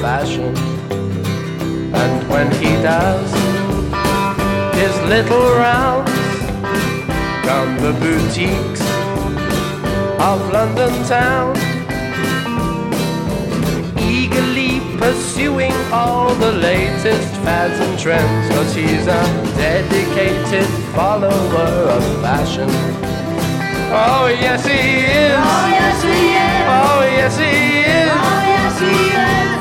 fashion. And when he does his little rounds round the boutiques of London town, eagerly pursuing all the latest fads and trends, 'cause he's a dedicated follower of fashion. Oh yes he is. Oh yes he is. Oh yes he is. Oh yes he is.